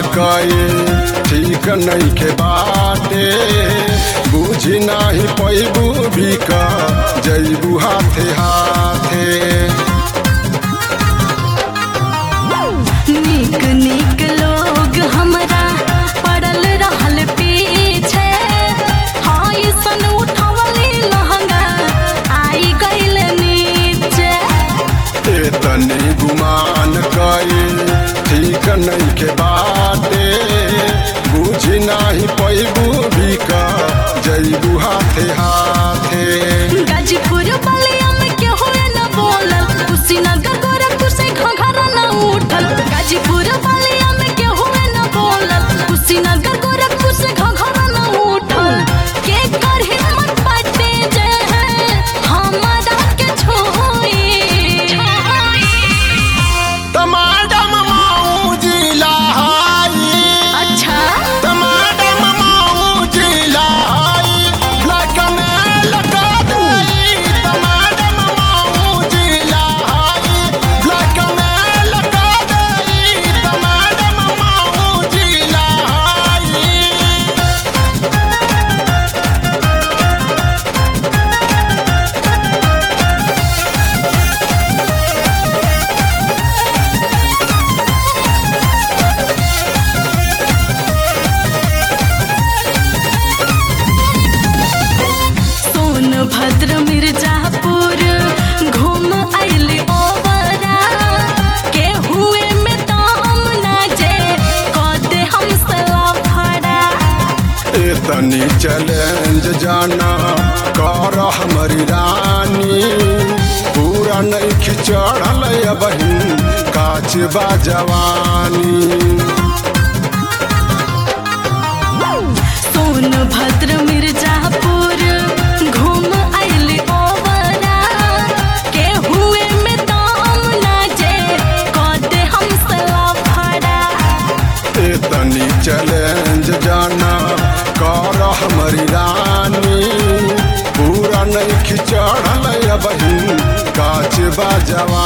कए ठीक नहीं के बाटे बुझी नाही पैबू भी का जैबू हाथे हाथे। नीक नीक लोग हमरा पड़ल रहल पीछे हाय सन उठवली लहंगा आई गइल नीचे। तनी गुमान कए ठीक नहीं के बाटे बुझी नाही पैबू भी का जैबू हाथे हाथे। गाजीपुर बलिया में के होए न बोलल कुशीनगर गोरखपुर से घघरा न उठल। गाजीपुर बलिया में के होए न बोलल कुशीनगर गोरखपुर से घघरा न उठल। के कर हिम्मत बाटे जे हमरा के छोई। टमाटम माऊ जिला हाई अच्छा टमाटम माऊ जिला हाई लगन लगा दई। टमाटम माऊ जिला हाई लगन लगा दई। टमाटम माऊ जिला हाई। सोनभद्र मिर्जापुर घूम आइली ओवरा के हुए में दाम ना जे कदे हमसे लफड़ा। तनी चैलेंज जाना कर हमारी रानी पूरा नहीं खिचड़ल बहिन काच बा जवानी। सोनभद्र मिर्जापुर घूम आइली ओवरा के हुए में दाम ना जे कदे हमसे लफड़ा। तनी चैलेंज जाना कर हमारी रानी पूरा नहीं खिचड़ल बहिन काच बा जवानी।